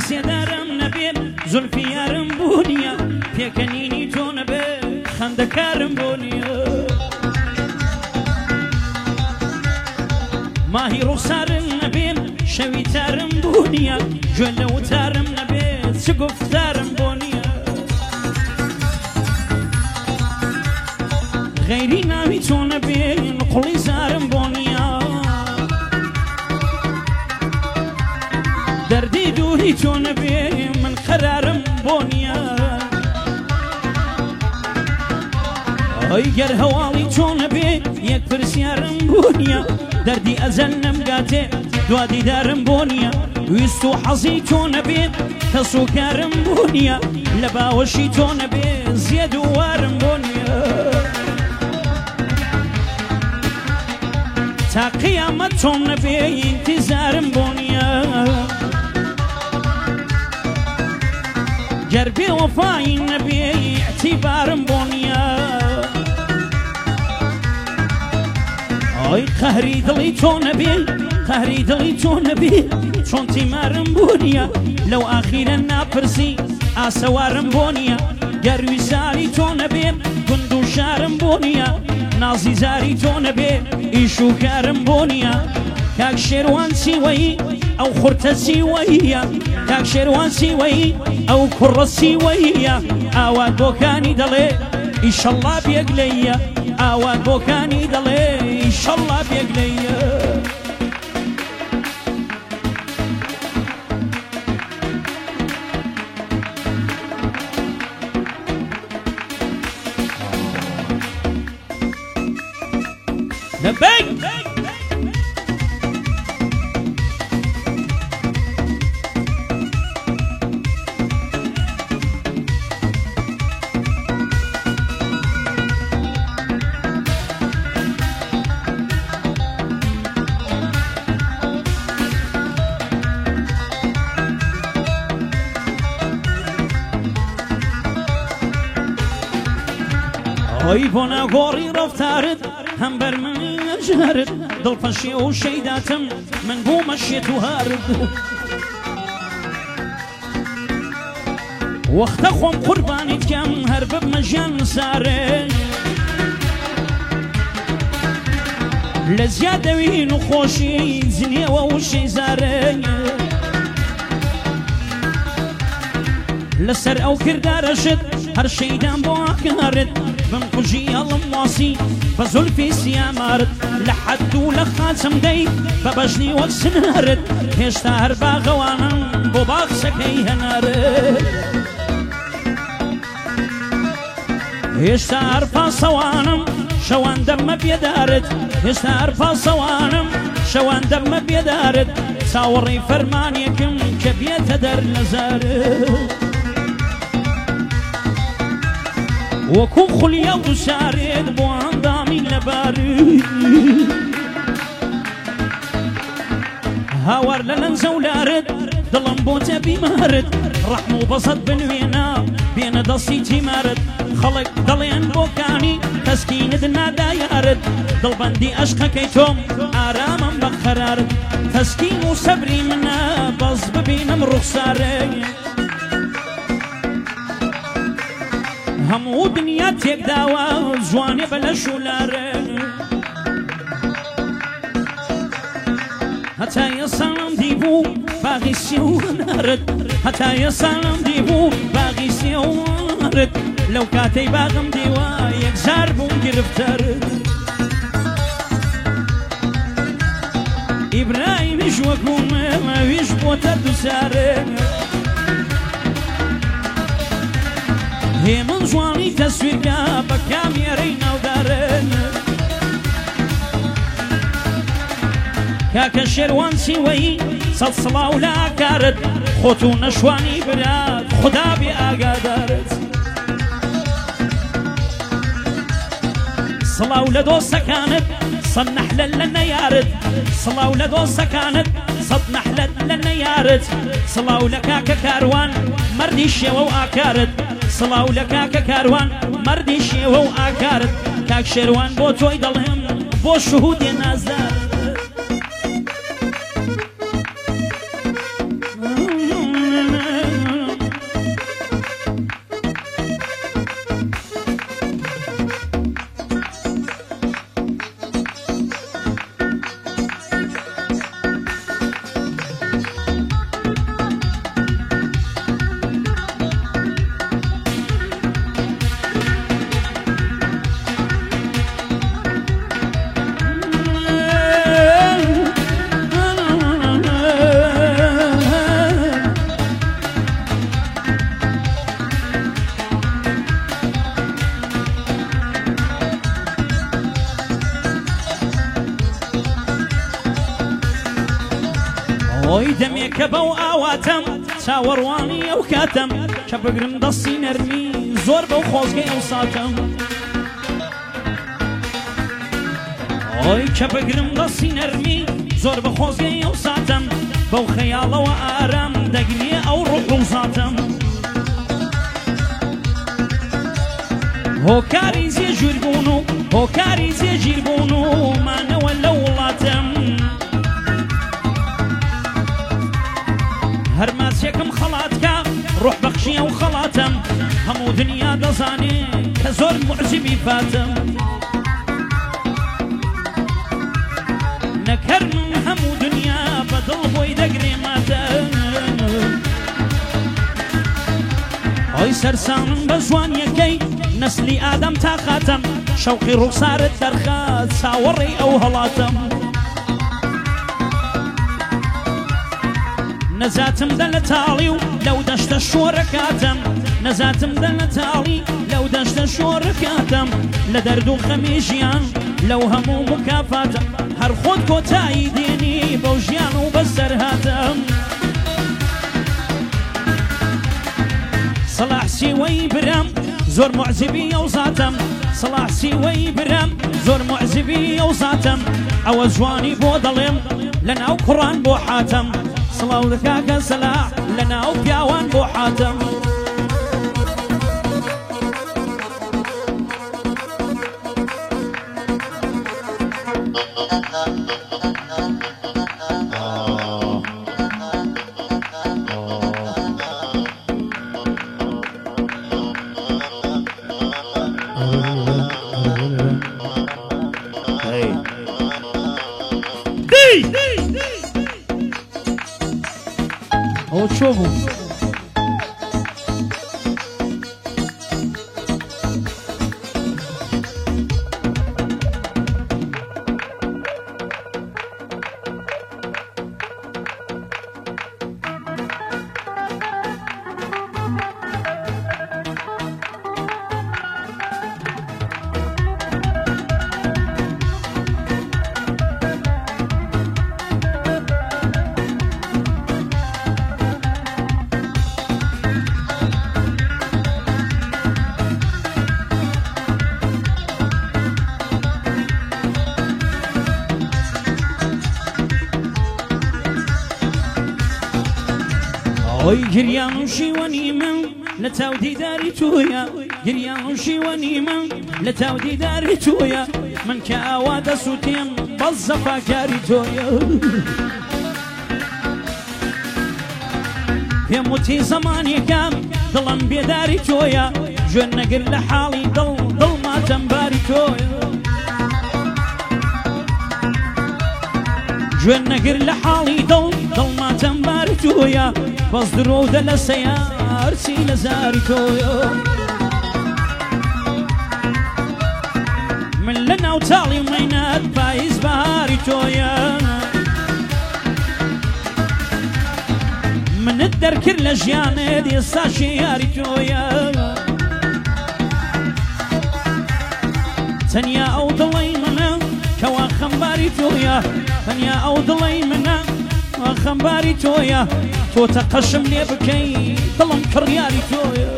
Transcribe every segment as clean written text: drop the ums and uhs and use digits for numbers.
سێدارم نەبێت زولفی یارم بۆ نییە پێکەنینی تۆ نەبێت خەندەکارم بۆ نییە ماهی ڕوخسارم نەبێت شەوی تارم بۆ نییە گوێ لە وتارم نەبێت چ گفتارم بۆ نییە غەیری ناوی تۆ نەبێت قوڵی زارم بۆ نییە دەردی دووری تۆ نەبێت من قەرارم بۆ نییە ئەی گەر هەواڵی تۆ نەبێت یەک پرسیارم بۆ نییە دەردی ئەزەل نەمگاتێ دوا دیدارم بۆ نییە ویست و حەزی تۆ نەبێت کەس و کارم بۆ نییە لە باوەشی تۆ نەبێت زیێد و وارم بۆ نییە تا قیامەت تۆم نەبێت ئینتیزارم بۆ نییە گەر بێوەفایی نەبێت ئیعتیبارم بۆ نییە ئەی قەهری دڵی تۆ نەبێت قەهری دڵی تۆ نەبێت چۆن تیمارم بۆ نییە لەو ئاخیرە ناپرسی ئاسەوارم بۆ نییە گەر ویساری تۆ نەبێت گوند و شارم بۆ نییە نازی زاری تۆ نەبێت ئیش و کارم بۆ نییە کاک شێروان سیوەیی ئەو خورتە سیوەییە کاک شێروان سیوەیی ئەو کوڕە سیوەییە ئاوات بۆکانی دەڵێ ئیشەڵڵا بێگلەیە ئاوات بۆکانی دەڵێ ئیشەڵڵا بێگلەیە لەبەی ئەی بۆ ناگۆڕی ڕەفتارت هەم بەر منی نەژارت دڵپەشی و شەیداتم من بوومە شێت و هارت وەختە خۆم قوربانیت کەم هەر ببمە ژیان سارێ لە زیادەوین و خۆشی جنێوە و شەیزارێ لەسەر ئەو کردارەشت هەر شەیدان بۆ ئاکارت بم کوژی هەڵم واسی بە زولفی سیامارت لە حەد و لە خاچم دەی بە بەژنی وەک سنارت هێشتا هەر باغەوانم بۆ باخچەکەی هەنارت هێشتا هەر پاسەوانم شەوان دەممە بێدارت هێشتا هەر پاسەوانم شەوان دەممە بێدارت چاوەڕێی فەرمانێکم کە بێتە دەر نەزارت وەکو خولیە و دووسارێت بۆ ئەندامی لەبارت هاوار لە لەنجەولارت دڵم بۆتە بیمارت ڕەحم و بەسەت بنوێنە بێنە دەستی تیمارت خەڵک دەڵێن بۆکانی تەسکینت نادایارت دڵبەندی عەشقەکەی تۆم ئارامم بە قەرارت تەسکین و سەبری منە بەس ببینم ڕوخسارێ هەموو دنیا تێکداوە جوانێ بە لە شولارێ هەتا ئێسام دیبوو باغی سێوانارت هەتا ئێسام دیبوو باغی سێوانارت لەو کاتەی باغم دیوە یەکجار بووم گرفتارت ئیبراهیمیش وەکو مەویش بۆتە دووسارێ هێمن جوانی تەسویرگا بە کامێرەی ناودارن کاکە شێروان سیوەیی سەد سڵاو لە ئاکارت خۆت و نەشوانی برات خدا بێ ئاگادارت سڵاو لە دۆستەکانت سەد نەحلەت لە نەیارت سڵاو لە دۆستەکانت سەد نەحلەت لە نەیارت سڵاو لە کاکە کاروان مەردی شێوە و ئاکارت سڵاو لە کاکە کاروان مەردی شێوە و ئاکارت کاک شێروان بۆ تۆی دەڵێم بۆ شوهودێ نازدار ئۆی دەمێکە بەو ئاواتەم چاوەڕوانی ئەو کاتەم کە بگرم دەستی نەرمی زۆر بەو خۆزگەی ئەو ساتەم ئۆی کە بگرم دەستی نەرمی زۆر بە خۆزگەی ئەو ساتەم بەو خەیاڵەوە ئارام دەگرێ ئەو ڕوح و زاتەم هۆکاری زێژیر بوون و هۆکاری زێژیر بوون و مانەوە لە وڵاتەم هەرماسێکم خەڵاتکە ڕوح بەخشی ئەو خەڵاتەم هەموو دنیا دەزانێ کە زۆر معجبی فاتم نەکەر من هەموو دنیا بەدڵ بۆی دەگرێ ماتە ئۆی سەرسامم بە جوانیەکەی نەسلی ئادەم تا خاتەم شەوقی ڕوخسارت دەرخات چاوەڕێی ئەو هەڵاتەم نەزاتم دە لە تاڵی و لەو دەشتە شۆڕەکاتەم نەزاتم دە لە تاڵی لەو دەشتە شۆڕەکاتەم لە دەرد و خەمی ژیان لەو هەموو مکافاتەم هەر خۆت کۆتایی دێنی بەو ژیان و بەسەر هاتەم سەلاح سیوەی برام زۆر معجبی ئەو زاتەم سەلاح سیوەی برام زۆر معجبی ئەو زاتەم ئەوە جوانی بۆ دەڵێم لە ناو کوڕان بۆ حاتەم سڵاو دەکاکە سەلاح لە ناو پیاوان بۆ حاتەم ئەو چۆ بوو ئۆی گریان و شیوەنی من لە چاودیداری تۆیە گریان و شیوەنی من لە چاودیداری تۆیە من کە ئاوا دەسووتێم بەس زەفاکاری تۆیە پێم وتی زەمانێکم دڵم بێداری تۆیە گوێن نەگر لە حاڵی دڵماتەم باری تۆیە گوێن نەگر لە حاڵی دڵماتەم باری تۆیە بەس درۆدە لە سەیارچی لە زاری تۆیە من لە ناوتاڵی مەینەت پاییز بەهاری تۆیە منت دەرکرد لە ژیانت ئێستاشی یاری تۆیە تەنیا ئەو دڵی منە کەوا خەمباری تۆیە تەنیا ئەو دڵی منە خەمباری تۆیە تۆ تەقەشم لێ بکەی دڵم کڕیاری تۆیە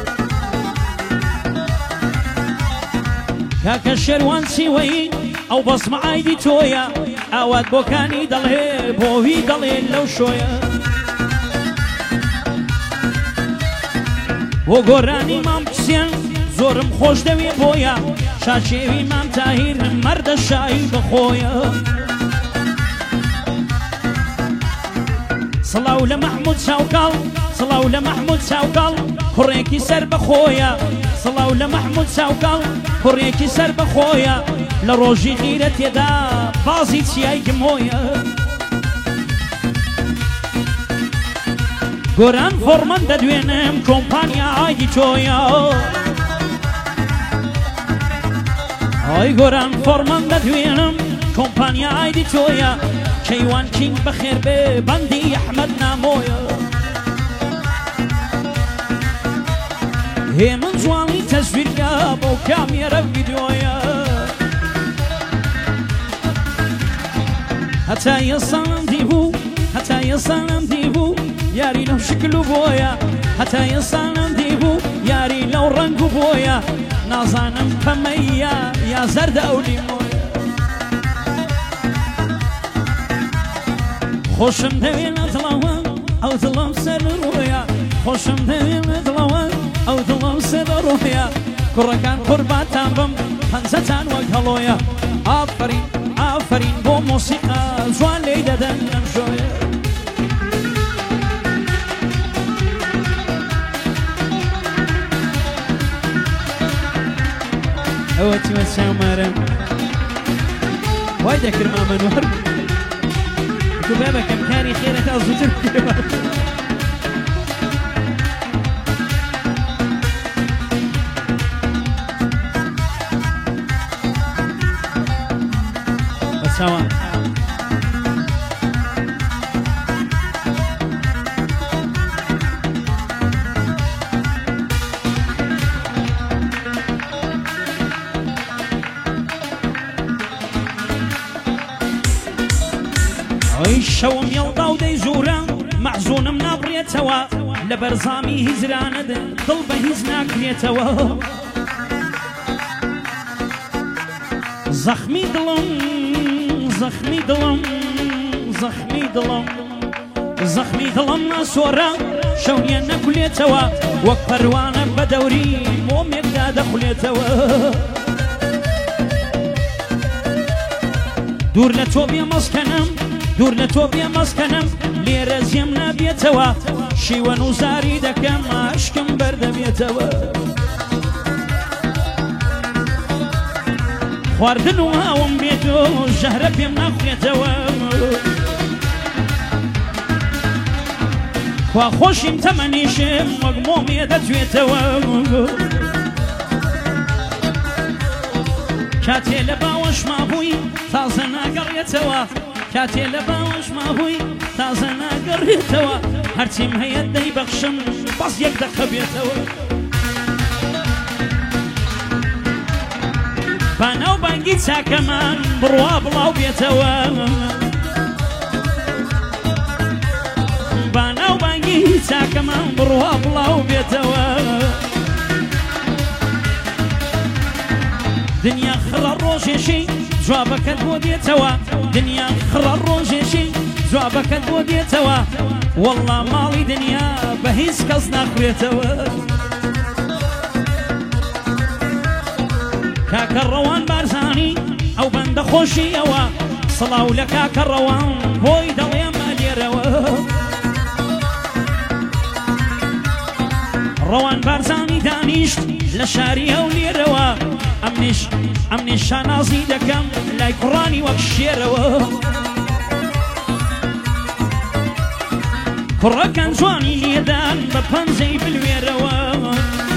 کاکە شێروان سیوەی ئەو بەسمە ئایدی تۆیە ئاوات بۆکانی دەڵێ بۆوی دەڵێ لەو شۆیە بۆ گۆرانی مام حسێن زۆرم خۆش دەوێ بۆیە شاشێوی مام تاهیر مەردە شایی بەخۆیە سڵاو لە مەحموود چاوکاڵ سڵاو لە مەحموود چاوکاڵ کوڕێکی سەر بەخۆیە سڵاو لە مەحموود چاوکاڵ کوڕێکی سەر بەخۆیە لە ڕۆژی غیرە تێدا بازی چیای گمۆیە گۆران فۆڕمەن دەدوێنم کۆمپانیا ئایدی تۆیە ئای گۆران فۆڕمەن دەدوێنم کۆمپانیا ئایدی تۆیە کەیوان کینگ بەخێر بێ بەندی ئەحمەد نامۆیە هێ من جوانی تەزویرکە بۆ کامێرە ڤیدیۆیە هەتا ئێستا دی بوو هەتا يصانم ديبو ياري لو شكلو بويا حتى يصانم ديبو ياري لو رنقو بويا نازانم فميا يا زرد أولي مويا خوشم دوين أطلعوان أو ظلم سر رويا خوشم دوين أطلعوان أو ظلم سر رويا كركان قرباتان بم خنزتان وكالويا آفرين آفرين بو موسيقى جوان ليدا دنم شويا أوتي وسامرم وايدا كرما منور كبابا كم كاني خيرة أزوجر كبابا سوا شوم يلقى ودي زورا معزون من أبريتوا لبرزامي هزران ضلبه هزناك ريتوا زخمي ظلم زخمي ظلم زخمي ظلم زخمي ظلم سورا شوني أنا كليتوا وكبروانا بدوري موم يبدا دخليتوا دور لتوبيا مسكنم دور لتوبيا مسكنم ليرة زيمنا بيتوا شيوان وزاري دكم عشكم برد بيتوا خواردن وهاوم بيتو جهر بيمنا خويتوا وخوشيم تمنيشم وقموم يدتويتوا كاتي لباوش مابوي تازنا قريتوا كاتي لباوش مابوي تازنا قريتوا هرتي مهي دي بخشم بس يقدر خبيتوا بانو بانجي كمان بروا بلاو بيتوا بانو بانجي كمان بروا بلاو بيتوا دنيا خرا روجيشي جوابك البوديتوا دنيا خرا روجيشي جوابك البوديتوا والله مالي دنيا بهيس كزنا خويتوا كاك الروان بارزاني او بند خوشي اوا صلاو لكاك الروان بوي دليا مالي روا روان بارزاني دانيشت لشاري اولي روا امنش شانازي دكم لاي قراني وكشيروا كرة كان جواني ليدان ببنزي بالويروا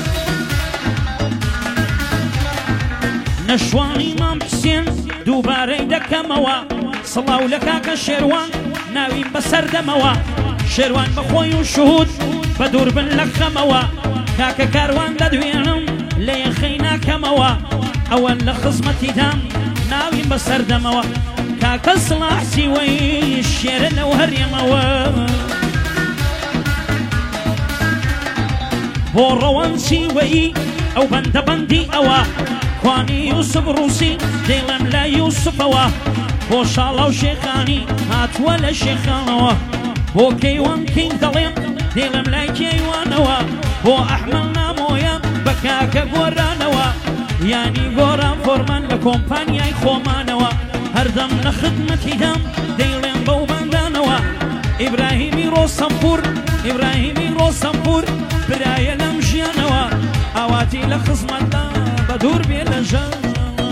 نشواني مام حسين دوباري دكموا صلاو لكاك الشيروان ناوين بسر دموا شيروان بخوي وشهود بدور بن لخموا كاك كاروان ددوينم لي خينا كموا اول لخصمتي دام ناوين بسر دموا كاك الصلاح سوي الشير لو هريموا بوروان سوي او بند بندي اوا خواني يوسف روسي ديلم لا يوسف اوا بو شالو شيخاني هات ولا شيخانوا بو كيوان كين دليم ديلم لا كيوانوا بو احمل نامويا بكاك قورانوا يعني قوران فورمان لكومبانيا خومانوا هردم لخدمتي دم ديلم بو باندانوا ابراهيمي روسمبور ابراهيمي روسمبور برايا لمجيانوا اواتي لخصمتا بدور بيلا جاوا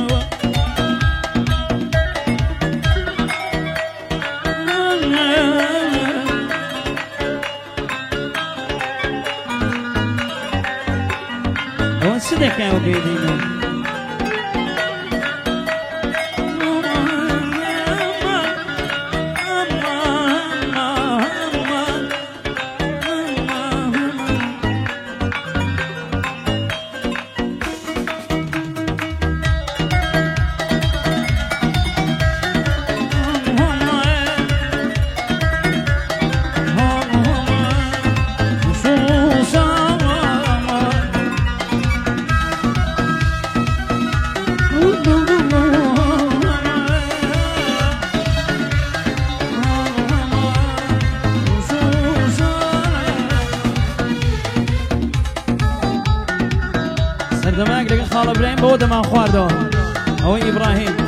وانسدك يا وبيدينا ابراهيم بودما خواردو او ابراهيم